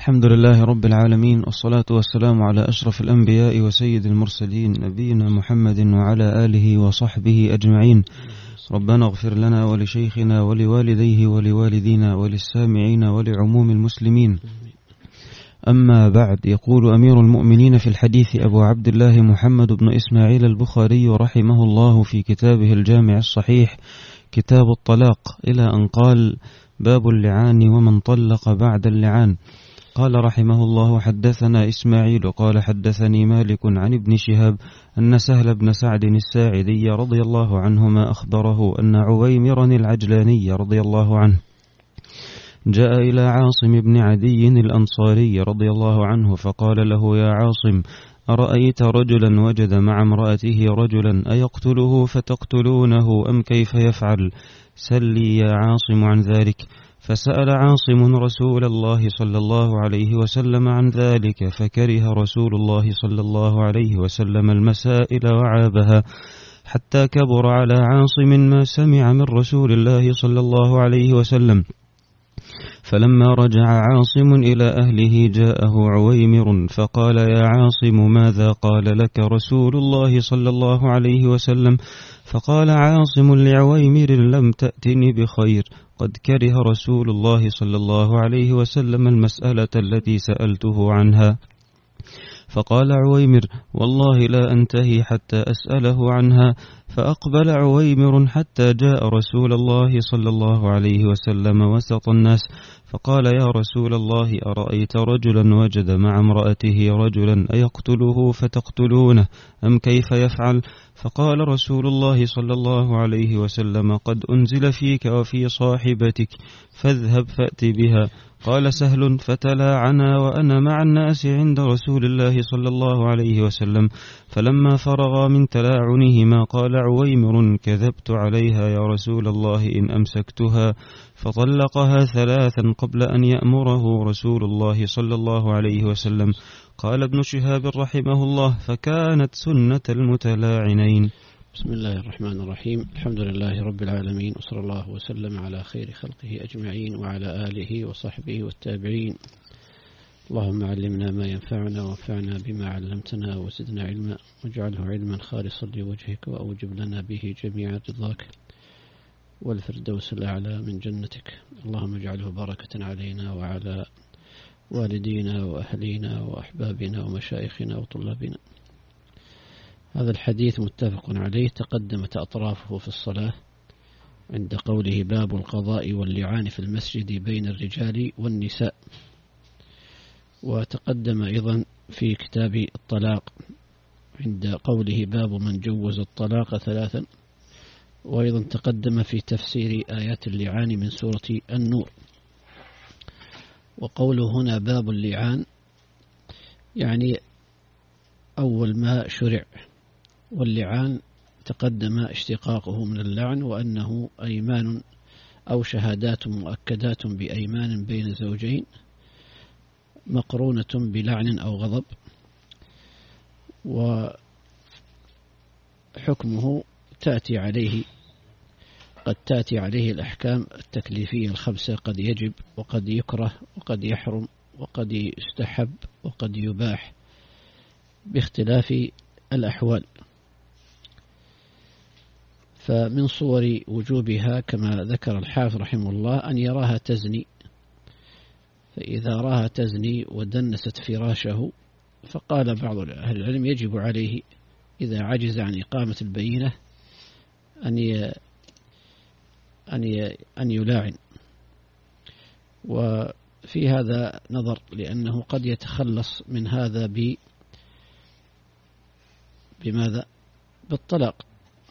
الحمد لله رب العالمين، والصلاة والسلام على أشرف الأنبياء وسيد المرسلين نبينا محمد وعلى آله وصحبه أجمعين. ربنا اغفر لنا ولشيخنا ولوالديه ولوالدينا وللسامعين ولعموم المسلمين. أما بعد، يقول أمير المؤمنين في الحديث أبو عبد الله محمد بن إسماعيل البخاري رحمه الله في كتابه الجامع الصحيح كتاب الطلاق، إلى أن قال: باب اللعان ومن طلق بعد اللعان. قال رحمه الله: حدثنا إسماعيل قال حدثني مالك عن ابن شهاب أن سهل بن سعد الساعدي رضي الله عنهما أخبره أن عويمرا العجلاني رضي الله عنه جاء إلى عاصم بن عدي الأنصاري رضي الله عنه فقال له: يا عاصم، أرأيت رجلا وجد مع امرأته رجلا أيقتله فتقتلونه أم كيف يفعل؟ سلي يا عاصم عن ذلك. فسأل عاصم رسول الله صلى الله عليه وسلم عن ذلك، فكره رسول الله صلى الله عليه وسلم المسائل وعابها، حتى كبر على عاصم ما سمع من رسول الله صلى الله عليه وسلم. فلما رجع عاصم إلى أهله جاءه عويمر فقال: يا عاصم، ماذا قال لك رسول الله صلى الله عليه وسلم؟ فقال عاصم لعويمر: لم تأتني بخير، قد كره رسول الله صلى الله عليه وسلم المسألة التي سألته عنها. فقال عويمر: والله لا أنتهي حتى أسأله عنها. فأقبل عويمر حتى جاء رسول الله صلى الله عليه وسلم وسط الناس، فقال: يا رسول الله، أرأيت رجلا وجد مع امرأته رجلا أيقتله فتقتلونه أم كيف يفعل؟ فقال رسول الله صلى الله عليه وسلم: قد أنزل فيك وفي صاحبتك، فاذهب فأت بها. قال سهل: فتلاعنا وأنا مع الناس عند رسول الله صلى الله عليه وسلم. فلما فرغا من تلاعنهما قال عويمر: كذبت عليها يا رسول الله إن أمسكتها. فطلقها 3 قبل أن يأمره رسول الله صلى الله عليه وسلم. قال ابن شهاب رحمه الله: فكانت سنة المتلاعنين. بسم الله الرحمن الرحيم. الحمد لله رب العالمين، وصلى الله وسلم على خير خلقه أجمعين وعلى آله وصحبه والتابعين. اللهم علمنا ما ينفعنا وانفعنا بما علمتنا وزدنا علما، واجعله علما خالصا لوجهك، وأوجب لنا به جميع رضاك والفردوس الأعلى من جنتك. اللهم اجعله بركة علينا وعلى والدينا وأهلينا وأحبابنا ومشايخنا وطلابنا. هذا الحديث متفق عليه، تقدمت أطرافه في الصلاة عند قوله: باب القضاء واللعان في المسجد بين الرجال والنساء. وتقدم أيضا في كتاب الطلاق عند قوله: باب من جوز الطلاق 3. وأيضا تقدم في تفسير آيات اللعان من سورة النور. وقوله هنا باب اللعان يعني أول ما شرع، واللعان تقدم اشتقاقه من اللعن، وأنه أيمان أو شهادات مؤكدات بأيمان بين زوجين مقرونة بلعن أو غضب. وحكمه قد تأتي عليه الأحكام التكليفية 5: قد يجب، وقد يكره، وقد يحرم، وقد يستحب، وقد يباح، باختلاف الأحوال. فمن صور وجوبها كما ذكر الحافظ رحمه الله أن يراها تزني، فإذا راها تزني ودنست فراشه فقال بعض أهل العلم يجب عليه إذا عجز عن إقامة البينة أن يلاعن. وفي هذا نظر، لأنه قد يتخلص من هذا بماذا؟ بالطلاق.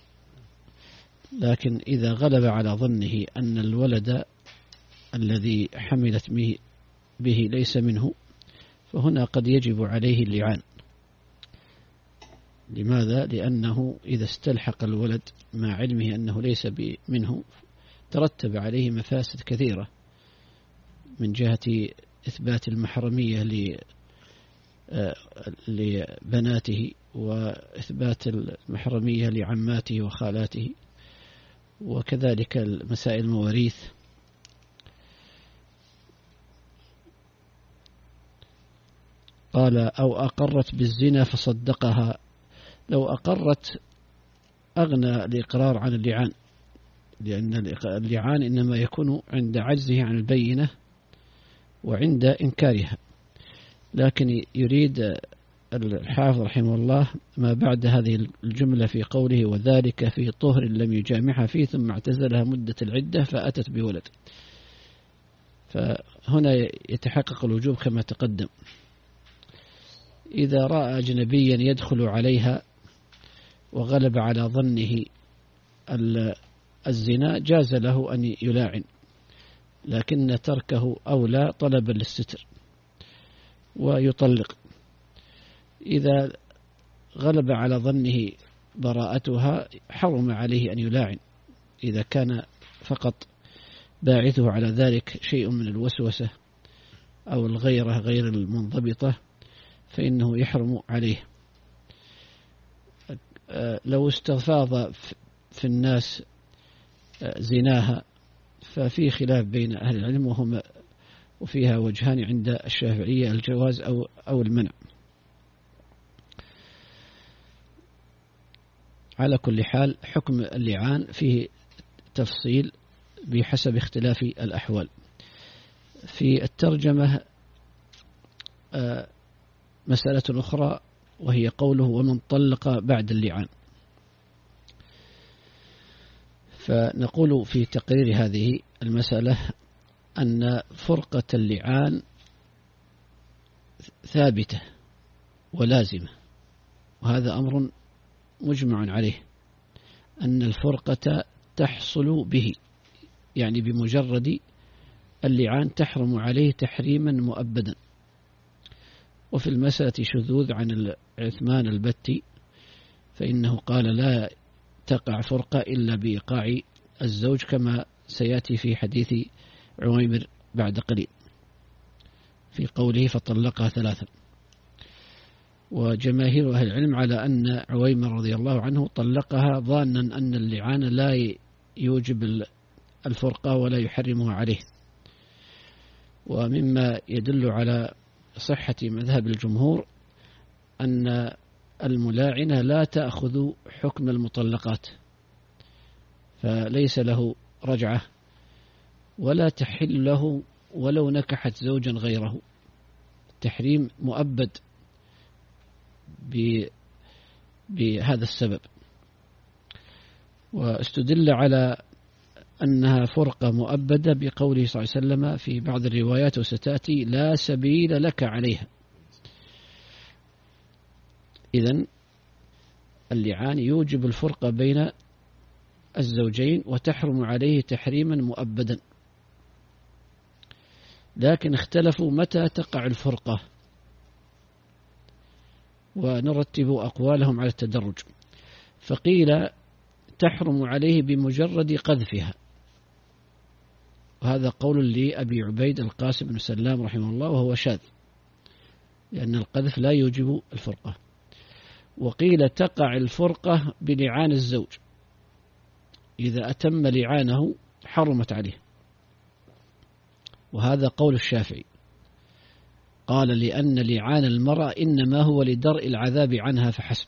لكن إذا غلب على ظنه أن الولد الذي حملت به ليس منه، فهنا قد يجب عليه اللعان. لماذا؟ لأنه إذا استلحق الولد مع علمه أنه ليس منه ترتب عليه مفاسد كثيرة، من جهة إثبات المحرمية لبناته، وإثبات المحرمية لعماته وخالاته، وكذلك مسائل المواريث. قال أو أقرت بالزنا فصدقها. لو أقرت أغنى الإقرار عن اللعان، لأن اللعان إنما يكون عند عجزه عن البينة وعند إنكارها. لكن يريد الحافظ رحمه الله ما بعد هذه الجملة في قوله وذلك في طهر لم يجامعها فيه ثم اعتزلها مدة العدة فأتت بولد. فهنا يتحقق الوجوب كما تقدم. إذا رأى أجنبيا يدخل عليها وغلب على ظنه الزنا جاز له أن يلاعن، لكن تركه أولى طلبا للستر ويطلق. إذا غلب على ظنه براءتها حرم عليه أن يلاعن، إذا كان فقط باعثه على ذلك شيء من الوسوسة أو الغيرة غير المنضبطة فإنه يحرم عليه. لو استفاض في الناس زناها ففي خلاف بين أهل العلم وفيها وجهان عند الشافعية، الجواز أو المنع. على كل حال حكم اللعان فيه تفصيل بحسب اختلاف الأحوال. في الترجمة مسألة أخرى وهي قوله ومن طلق بعد اللعان. فنقول في تقرير هذه المسألة أن فرقة اللعان ثابتة ولازمة، وهذا أمر مجمع عليه، أن الفرقة تحصل به، يعني بمجرد اللعان تحرم عليه تحريما مؤبدا. وفي المسألة شذوذ عن عثمان البتي، فإنه قال لا تقع فرقة إلا بإيقاع الزوج كما سيأتي في حديث عويمر بعد قليل في قوله فطلقها ثلاثا. وجماهير أهل العلم على أن عويمر رضي الله عنه طلقها ظانا أن اللعان لا يوجب الفرقة ولا يحرمها عليه. ومما يدل على صحة مذهب الجمهور أن الملاعنة لا تأخذ حكم المطلقات، فليس له رجعة ولا تحل له ولو نكحت زوجا غيره، تحريم مؤبد بهذا السبب. واستدل على أنها فرقة مؤبدة بقوله صلى الله عليه وسلم في بعض الروايات وستأتي لا سبيل لك عليها. إذن اللعان يوجب الفرقة بين الزوجين وتحرم عليه تحريما مؤبدا، لكن اختلفوا متى تقع الفرقة، ونرتب أقوالهم على التدرج. فقيل تحرم عليه بمجرد قذفها، وهذا قول لأبي عبيد القاسم بن سلام رحمه الله وهو شاذ، لأن القذف لا يوجب الفرقة. وقيل تقع الفرقة بلعان الزوج، إذا أتم لعانه حرمت عليه، وهذا قول الشافعي، قال لأن لعان المرأة إنما هو لدرء العذاب عنها فحسب.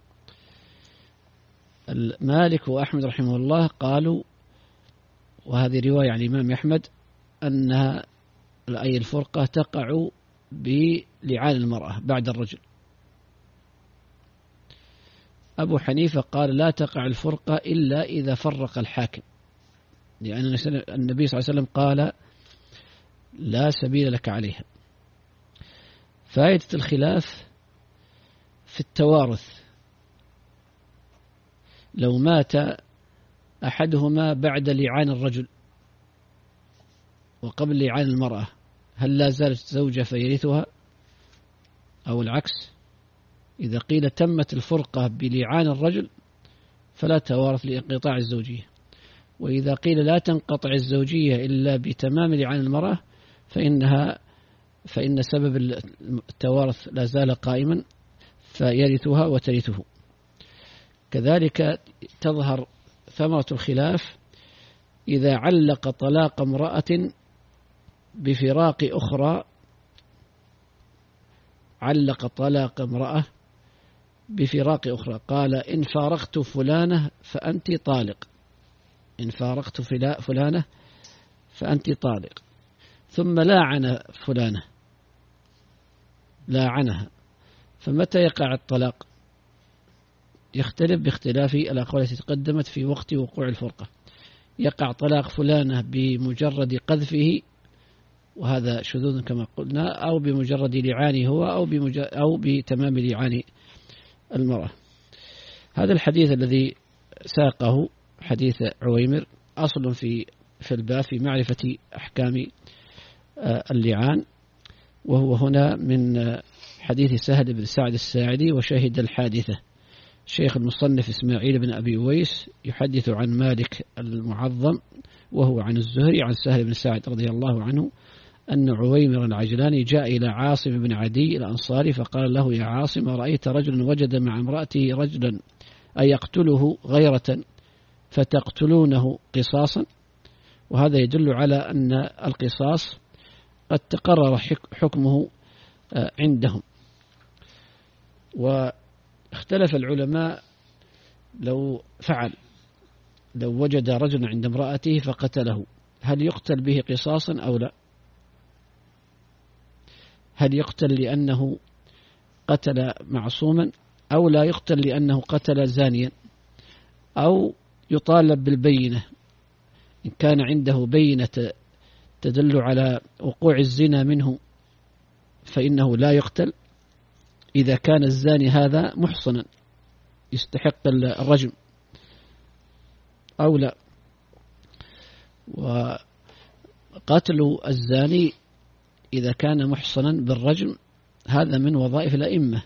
مالك وأحمد رحمه الله قالوا، وهذه رواية عن الإمام أحمد، أنها أي الفرقة تقع بلعان المرأة بعد الرجل. أبو حنيفة قال لا تقع الفرقة إلا إذا فرق الحاكم، لأن النبي صلى الله عليه وسلم قال لا سبيل لك عليها. فائدة الخلاف في التوارث، لو مات أحدهما بعد لعان الرجل وقبل لعان المرأة هل لا زالت زوجة فيرثها أو العكس؟ إذا قيل تمت الفرقة بلعان الرجل فلا توارث لانقطاع الزوجية، وإذا قيل لا تنقطع الزوجية إلا بتمام لعان المرأة فإن سبب التوارث لا زال قائما فيرثها وترثه. كذلك تظهر ثمرة الخلاف إذا علق طلاق امرأة بفراق أخرى علق طلاق امرأة بفراق أخرى، قال إن فارقت فلانة فأنت طالق، إن فارقت فلانة فأنت طالق، ثم لاعن فلانة، لاعنها، فمتى يقع الطلاق؟ يختلف باختلاف الأقوال التي تقدمت في وقت وقوع الفرقة. يقع طلاق فلانة بمجرد قذفه، وهذا شذوذ كما قلنا، أو بمجرد لعانه هو، أو بتمام لعان المرأة. هذا الحديث الذي ساقه حديث عويمر أصل في الباب في معرفة أحكام اللعان، وهو هنا من حديث سهل بن سعد الساعدي. وشهد الحادثة شيخ المصنف إسماعيل بن أبي ويس يحدث عن مالك المعظم وهو عن الزهري عن سهل بن سعد رضي الله عنه أن عويمر العجلاني جاء إلى عاصم بن عدي الأنصاري فقال له: يا عاصم، رأيت رجلا وجد مع امرأته رجلا أيقتله غيرة فتقتلونه قصاصا؟ وهذا يدل على أن القصاص قد تقرر حكمه عندهم. واختلف العلماء لو وجد رجلا عند امرأته فقتله، هل يقتل به قصاصا أو لا؟ هل يقتل لأنه قتل معصوما، أو لا يقتل لأنه قتل زانيا، أو يطالب بالبينة؟ إن كان عنده بينة تدل على وقوع الزنا منه فإنه لا يقتل، إذا كان الزاني هذا محصنا يستحق الرجم أو لا. وقتل الزاني إذا كان محصنا بالرجم هذا من وظائف الأئمة،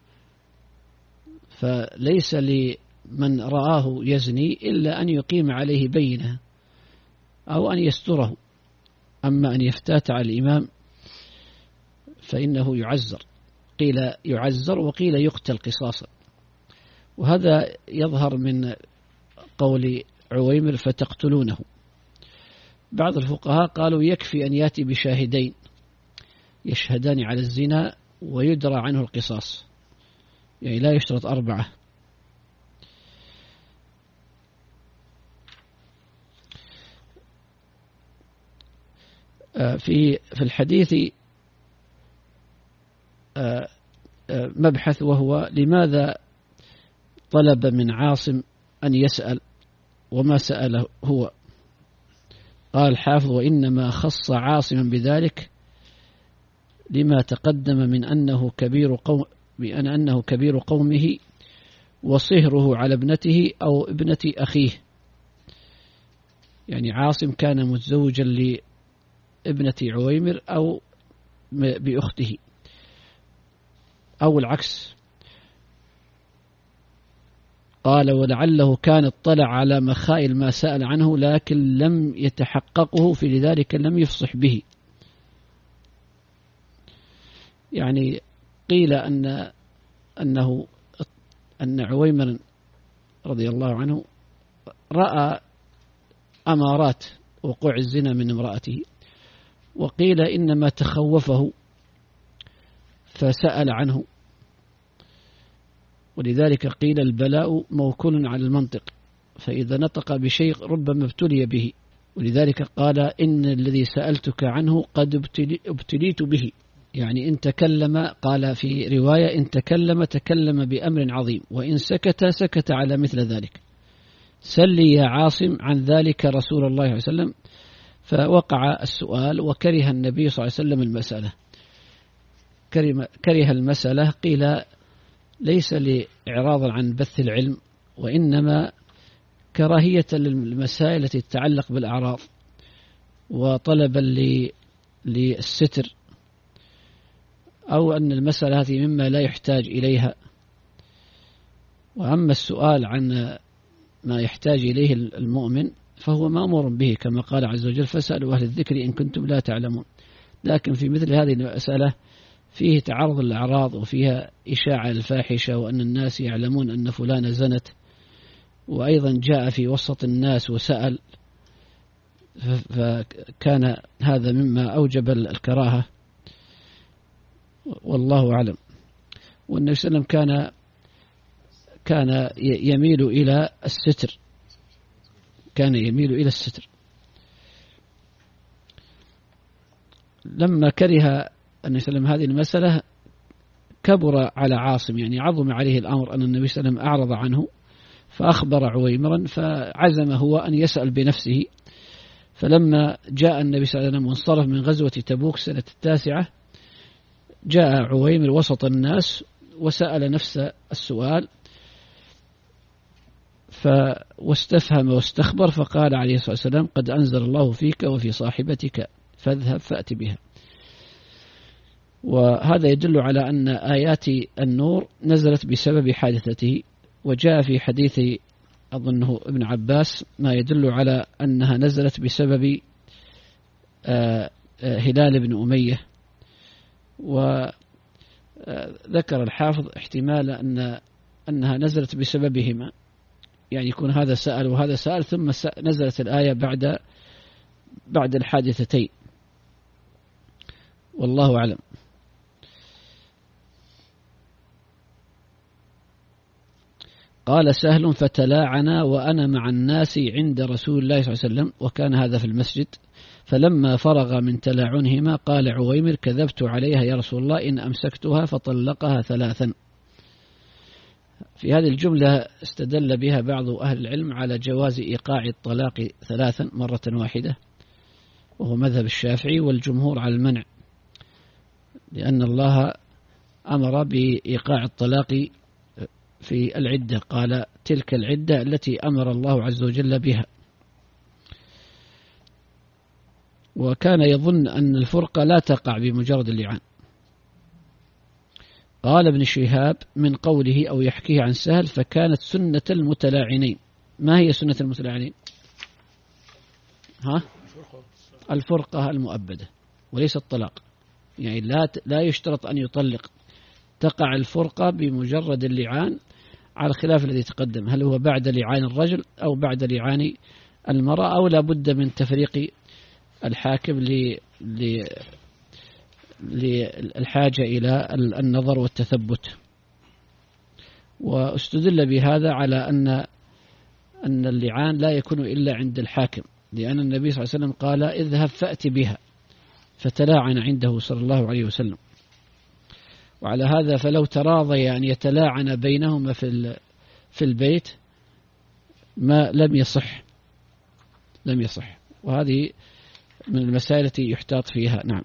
فليس لمن رآه يزني إلا أن يقيم عليه بينة أو أن يستره. أما أن يفتات على الإمام فإنه يعزر، قيل يعزر وقيل يقتل قصاصا. وهذا يظهر من قول عويمر فتقتلونه. بعض الفقهاء قالوا يكفي أن يأتي بشاهدين يشهدان على الزنا ويدرى عنه القصاص، يعني لا يشترط 4. في الحديث مبحث، وهو لماذا طلب من عاصم أن يسأل وما سأله هو؟ قال الحافظ: وإنما خص عاصما بذلك لما تقدم من أنه كبير قومه وصهره على ابنته أو ابنة أخيه. يعني عاصم كان متزوجا لابنة عويمر أو بأخته أو العكس. قال: ولعله كان اطلع على مخائل ما سأل عنه لكن لم يتحققه، في لذلك لم يفصح به. يعني قيل أن عويمر رضي الله عنه رأى أمارات وقوع الزنا من امرأته، وقيل إنما تخوفه فسأل عنه، ولذلك قيل البلاء موكول على المنطق، فإذا نطق بشيء ربما ابتلي به، ولذلك قال: إن الذي سألتك عنه قد ابتليت به. يعني إن تكلم، قال في رواية: إن تكلم بأمر عظيم، وإن سكت على مثل ذلك. سلي يا عاصم عن ذلك رسول الله صلى الله عليه وسلم. فوقع السؤال، وكره النبي صلى الله عليه وسلم المسألة. كره المسألة، قيل ليس لإعراض عن بث العلم، وإنما كراهية للمسائل التي تتعلق بالأعراض، وطلبا للستر، أو أن المسألة هذه مما لا يحتاج إليها. وأما السؤال عن ما يحتاج إليه المؤمن فهو مأمور به، كما قال عز وجل: فاسألوا أهل الذكر إن كنتم لا تعلمون. لكن في مثل هذه المسألة فيه تعرض الأعراض، وفيها إشاعة الفاحشة، وأن الناس يعلمون أن فلان زنت، وأيضا جاء في وسط الناس وسأل، فكان هذا مما أوجب الكراهة. والله أعلم. والنبي صلى الله عليه وسلم كان يميل إلى الستر، كان يميل إلى الستر. لما كره النبي صلى الله عليه وسلم هذه المسألة كبر على عاصم، يعني عظم عليه الأمر أن النبي صلى الله عليه وسلم أعرض عنه، فأخبر عويمرا، فعزم هو أن يسأل بنفسه. فلما جاء النبي صلى الله عليه وسلم وانصرف من غزوة تبوك سنة 9، جاء عويمر وسط الناس وسأل نفس السؤال، واستفهم واستخبر، فقال عليه الصلاة والسلام: قد أنزل الله فيك وفي صاحبتك فاذهب فأت بها. وهذا يدل على أن آيات النور نزلت بسبب حادثته. وجاء في حديث أظنه ابن عباس ما يدل على أنها نزلت بسبب هلال بن أمية. وذكر الحافظ احتمال أنها نزلت بسببهما، يعني يكون هذا سأل وهذا سأل، ثم نزلت الآية بعد الحادثتين، والله أعلم. قال سهل: فتلاعنا وأنا مع الناس عند رسول الله صلى الله عليه وسلم، وكان هذا في المسجد. فلما فرغ من تلاعنهما قال عويمر: كذبت عليها يا رسول الله إن أمسكتها، فطلقها 3. في هذه الجملة استدل بها بعض أهل العلم على جواز إيقاع الطلاق 3 مرة واحدة، وهو مذهب الشافعي، والجمهور على المنع، لأن الله أمر بإيقاع الطلاق في العدة، قال: تلك العدة التي أمر الله عز وجل بها. وكان يظن أن الفرقة لا تقع بمجرد اللعان. قال ابن شهاب من قوله أو يحكيه عن سهل: فكانت سنة المتلاعنين. ما هي سنة المتلاعنين؟ الفرقة المؤبدة وليس الطلاق، يعني لا يشترط أن يطلق، تقع الفرقة بمجرد اللعان، على الخلاف الذي تقدم، هل هو بعد لعان الرجل أو بعد لعان المرأة، أو لا بد من تفريق الحاكم للحاجة إلى النظر والتثبت. واستدل بهذا على أن اللعان لا يكون إلا عند الحاكم، لأن النبي صلى الله عليه وسلم قال: اذهب فأت بها، فتلاعن عنده صلى الله عليه وسلم. وعلى هذا فلو تراضي أن يتلاعن بينهما في البيت ما لم يصح. وهذه من المسائل التي يحتاط فيها. نعم.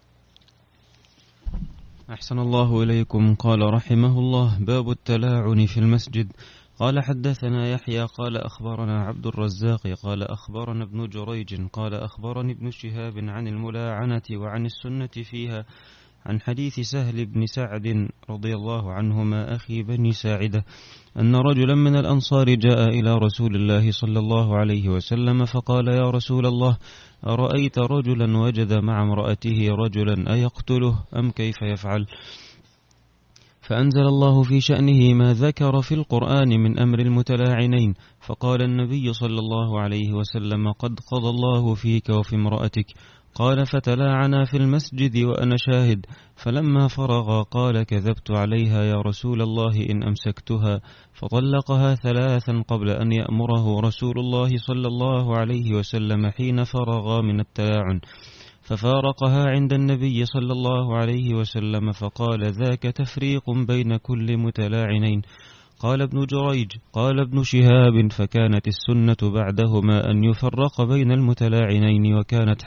أحسن الله إليكم. قال رحمه الله: باب التلاعن في المسجد. قال حدثنا يحيى قال أخبرنا عبد الرزاق قال أخبرنا ابن جريج قال أخبرني ابن شهاب عن الملاعنة وعن السنة فيها، عن حديث سهل بن سعد رضي الله عنهما أخي بني ساعدة أن رجلا من الأنصار جاء إلى رسول الله صلى الله عليه وسلم فقال: يا رسول الله، أرأيت رجلا وجد مع امرأته رجلا أيقتله أم كيف يفعل؟ فأنزل الله في شأنه ما ذكر في القرآن من أمر المتلاعنين، فقال النبي صلى الله عليه وسلم: قد قضى الله فيك وفي امرأتك. قال: فتلاعنا في المسجد وأنا شاهد. فلما فرغ قال: كذبت عليها يا رسول الله إن أمسكتها، فطلقها 3 قبل أن يأمره رسول الله صلى الله عليه وسلم حين فرغ من التلاعن، ففارقها عند النبي صلى الله عليه وسلم فقال: ذاك تفريق بين كل متلاعنين. قال ابن جريج: قال ابن شهاب: فكانت السنة بعدهما أن يفرق بين المتلاعنين،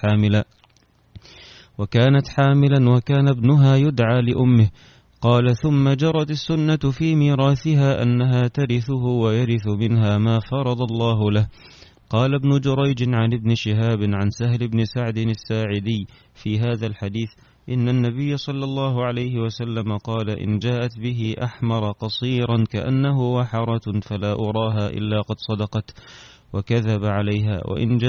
وكانت حاملا وكان ابنها يدعى لأمه. قال: ثم جرت السنة في ميراثها أنها ترثه ويرث منها ما فرض الله له. قال ابن جريج عن ابن شهاب عن سهل بن سعد الساعدي في هذا الحديث: إن النبي صلى الله عليه وسلم قال: إن جاءت به أحمر قصيرا كأنه وحرة فلا أراها إلا قد صدقت وكذب عليها،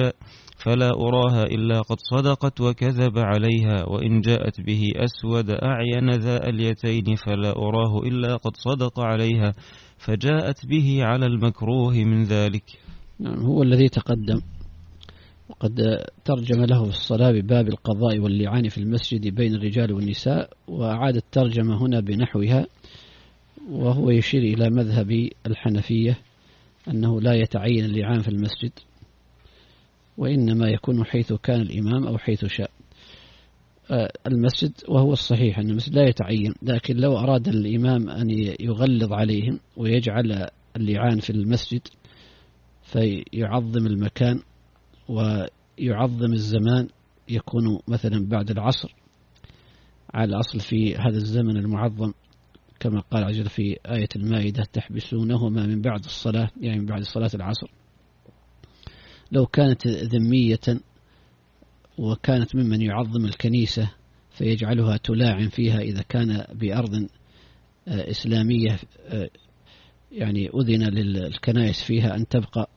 وإن جاءت به أسود أعين ذا اليتين فلا أراه إلا قد صدق عليها، فجاءت به على المكروه من ذلك. نعم، هو الذي تقدم وقد ترجم له في الصلاة بباب القضاء واللعان في المسجد بين الرجال والنساء، وأعاد الترجمة هنا بنحوها، وهو يشير إلى مذهب الحنفية أنه لا يتعين اللعان في المسجد، وإنما يكون حيث كان الإمام أو حيث شاء المسجد. وهو الصحيح أن المسجد لا يتعين، لكن لو أراد الإمام أن يغلظ عليهم ويجعل اللعان في المسجد فيعظم المكان ويعظم الزمان، يكون مثلا بعد العصر على الأصل في هذا الزمن المعظم، كما قال عز وجل في آية المائدة: تحبسونهما من بعد الصلاة، يعني من بعد صلاة العصر. لو كانت ذمية وكانت ممن يعظم الكنيسة فيجعلها تلاعن فيها إذا كان بأرض إسلامية، يعني أذن للكنائس فيها أن تبقى،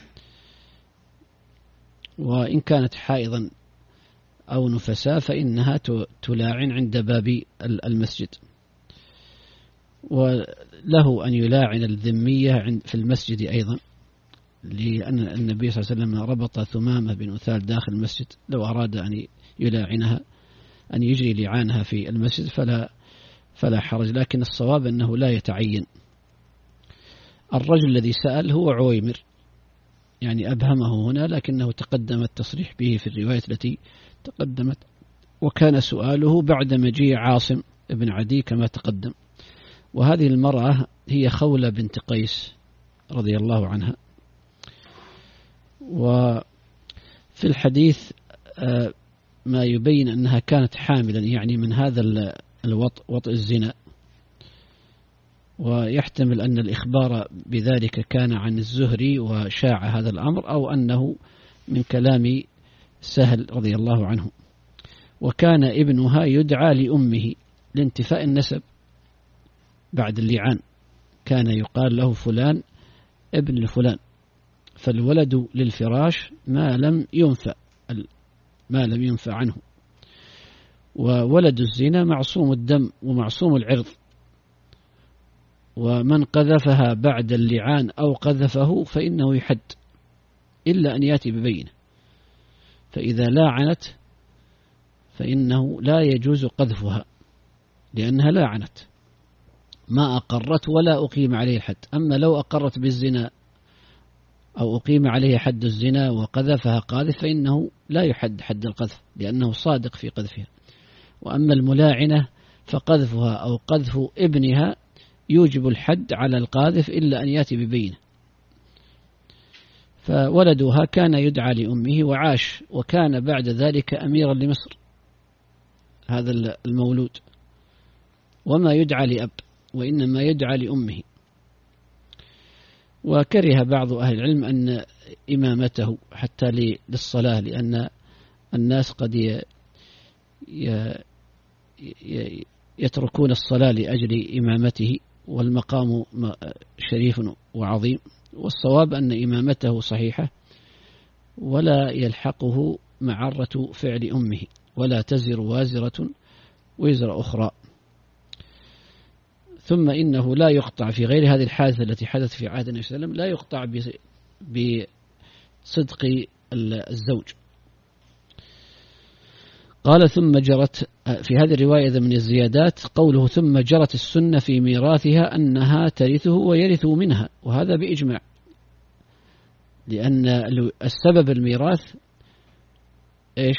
وإن كانت حائضا أو نفساء فإنها تلاعن عند باب المسجد. وله أن يلاعن الذمية في المسجد أيضا، لأن النبي صلى الله عليه وسلم ربط ثمامة بن أثال داخل المسجد، لو أراد أن يلاعنها أن يجري لعانها في المسجد فلا حرج، لكن الصواب أنه لا يتعين. الرجل الذي سأل هو عويمر، يعني أبهمه هنا، لكنه تقدم التصريح به في الرواية التي تقدمت، وكان سؤاله بعد مجيء عاصم بن عدي كما تقدم. وهذه المرأة هي خولة بنت قيس رضي الله عنها. وفي الحديث ما يبين أنها كانت حاملا، يعني من هذا وطء الزنا، ويحتمل أن الإخبار بذلك كان عن الزهري وشاع هذا الأمر، أو أنه من كلام سهل رضي الله عنه. وكان ابنها يدعى لأمه لانتفاء النسب بعد اللعان، كان يقال له فلان ابن لفلان، فالولد للفراش ما لم ينفع عنه. وولد الزنا معصوم الدم ومعصوم العرض، ومن قذفها بعد اللعان أو قذفه فإنه يحد، إلا أن يأتي ببينة. فإذا لاعنت فإنه لا يجوز قذفها، لأنها لاعنت، ما أقرت ولا أقيم عليه الحد. أما لو أقرت بالزنا أو أقيم عليه حد الزنا وقذفها قاذف فإنه لا يحد حد القذف، لأنه صادق في قذفها. وأما الملاعنة فقذفها أو قذف ابنها يوجب الحد على القاذف إلا أن يأتي ببينة. فولدها كان يدعى لأمه وعاش، وكان بعد ذلك أميرا لمصر هذا المولود، وما يدعى لأب وإنما يدعى لأمه. وكره بعض أهل العلم أن إمامته حتى للصلاة، لأن الناس قد يتركون الصلاة لأجل إمامته، والمقام شريف وعظيم. والصواب أن إمامته صحيحة، ولا يلحقه معرة فعل أمه، ولا تزر وازرة وزر أخرى. ثم إنه لا يقطع في غير هذه الحادثة التي حدث في عهد النبي صلى الله عليه وسلم، لا يقطع بصدق الزوج. قال ثم جرت في هذه الرواية من الزيادات قوله ثم جرت السنة في ميراثها أنها ترثه ويرث منها، وهذا بإجماع، لأن السبب الميراث إيش؟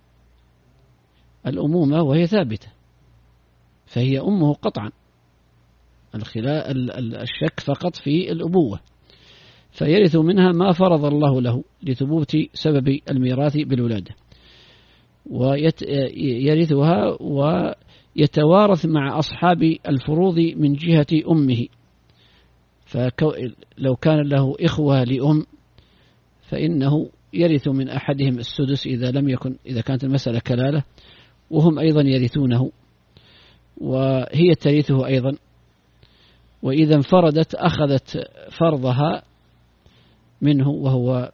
الأمومة، وهي ثابتة، فهي أمه قطعا، الشك فقط في الأبوة، فيرث منها ما فرض الله له لثبوت سبب الميراث بالولادة، ويرثها ويتوارث مع أصحاب الفروض من جهة أمه. فلو كان له إخوة لأم فإنه يرث من أحدهم السدس إذا كانت المسألة كلالة، وهم أيضا يرثونه، وهي ترثه أيضا. وإذا انفردت أخذت فرضها منه، وهو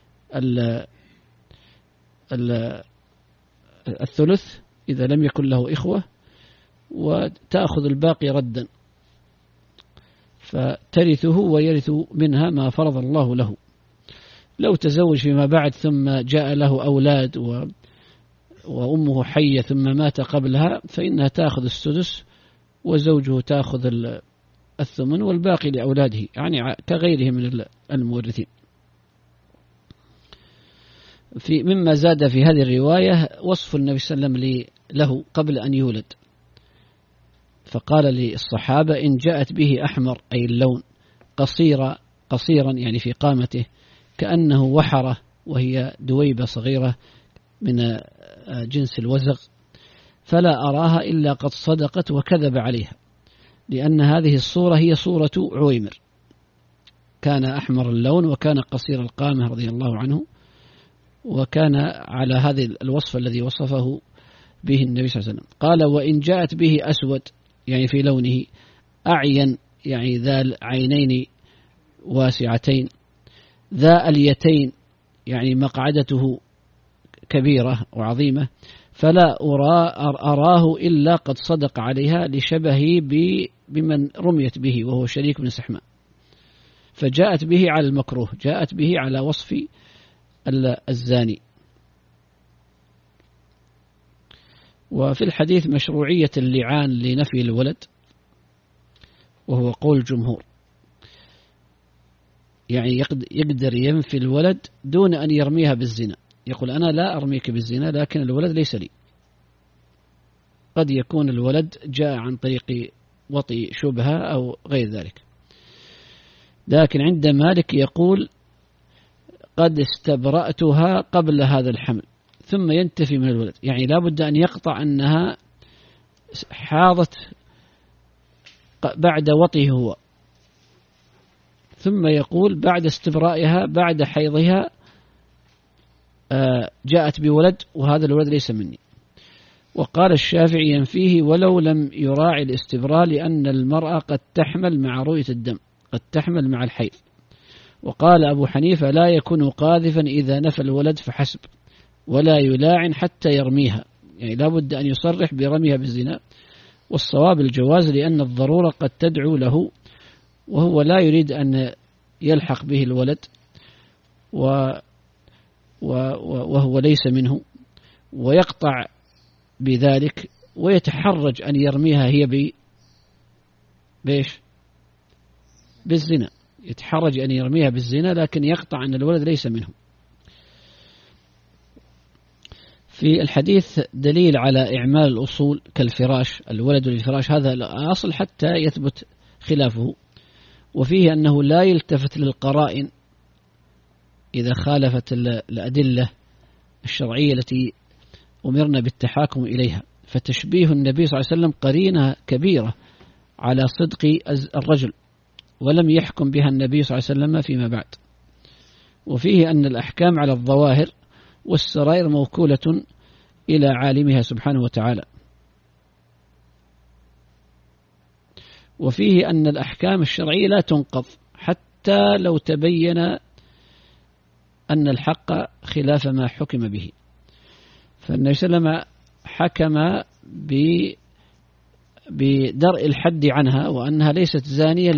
الثلث إذا لم يكن له إخوة، وتأخذ الباقي ردا، فترثه ويرث منها ما فرض الله له. لو تزوج فيما بعد ثم جاء له أولاد وأمه حية ثم مات قبلها فإنها تأخذ السدس وزوجه تأخذ الثمن والباقي لأولاده، يعني كغيره من المورثين. مما زاد في هذه الرواية وصف النبي صلى الله عليه وسلم له قبل أن يولد، فقال للصحابة: إن جاءت به أحمر أي اللون قصيرا يعني في قامته كأنه وحرة، وهي دويبة صغيرة من جنس الوزغ، فلا أراها إلا قد صدقت وكذب عليها، لأن هذه الصورة هي صورة عويمر، كان أحمر اللون وكان قصير القامة رضي الله عنه، وكان على هذا الوصف الذي وصفه به النبي صلى الله عليه وسلم. قال: وإن جاءت به أسود يعني في لونه، أعين يعني ذا عينين واسعتين، ذا اليتين يعني مقعدته كبيرة وعظيمة، فلا أراه إلا قد صدق عليها لشبهه بمن رميت به وهو شريك بن سحماء، فجاءت به على المكروه، جاءت به على وصف الزاني. وفي الحديث مشروعية اللعان لنفي الولد، وهو قول الجمهور، يعني يقدر ينفي الولد دون أن يرميها بالزنا، يقول: أنا لا أرميك بالزنا لكن الولد ليس لي. قد يكون الولد جاء عن طريق وطي شبهة أو غير ذلك، لكن عند مالك يقول: قد استبرأتها قبل هذا الحمل، ثم ينتفي من الولد، يعني لا بد أن يقطع أنها حاضت بعد وطئه هو، ثم يقول بعد استبرائها بعد حيضها جاءت بولد وهذا الولد ليس مني. وقال الشافعي: ينفيه ولو لم يراعي الاستبراء، لأن المرأة قد تحمل مع رؤية الدم، قد تحمل مع الحيض. وقال أبو حنيفة: لا يكون قاذفا إذا نفى الولد فحسب، ولا يلاعن حتى يرميها، يعني لا بد أن يصرح برميها بالزنا. والصواب الجواز، لأن الضرورة قد تدعو له وهو لا يريد أن يلحق به الولد وهو ليس منه، ويقطع بذلك ويتحرج أن يرميها هي بالزنا، يتحرج أن يرميها بالزنا لكن يقطع أن الولد ليس منه. في الحديث دليل على إعمال الأصول كالفراش، الولد للفراش، هذا الأصل حتى يثبت خلافه. وفيه أنه لا يلتفت للقرائن إذا خالفت الأدلة الشرعية التي أمرنا بالتحاكم إليها، فتشبيه النبي صلى الله عليه وسلم قرينة كبيرة على صدق الرجل، ولم يحكم بها النبي صلى الله عليه وسلم فيما بعد. وفيه أن الأحكام على الظواهر، والسرائر موكولة إلى عالمها سبحانه وتعالى. وفيه أن الأحكام الشرعية لا تنقض حتى لو تبين أن الحق خلاف ما حكم به. فالنبي صلى الله عليه وسلم حكم بدرء الحد عنها وأنها ليست زانية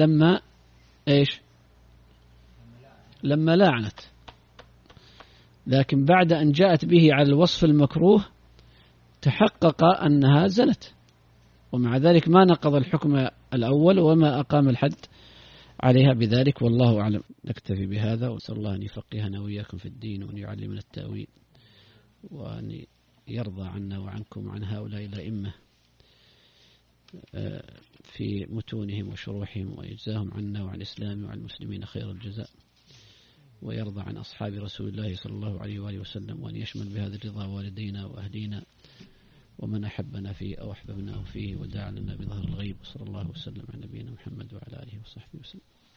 لما لاعنت، لكن بعد أن جاءت به على الوصف المكروه تحقق أنها زنت، ومع ذلك ما نقض الحكم الأول وما أقام الحد عليها بذلك. والله أعلم. نكتفي بهذا، وأسأل الله أن يفقهنا وإياكم في الدين، وأن يعلمنا التأويل، وأن يرضى عنا وعنكم وعن هؤلاء الأئمة في متونهم وشروحهم، ويجزاهم عنا وعن الإسلام وعن المسلمين خير الجزاء، ويرضى عن أصحاب رسول الله صلى الله عليه وآله وسلم، وأن يشمل بهذا الرضا والدينا وأهلينا ومن أحبنا فيه أو أحببناه فيه وداع لنا بظهر الغيب. وصلى الله وسلم على نبينا محمد وعلى آله وصحبه وسلم.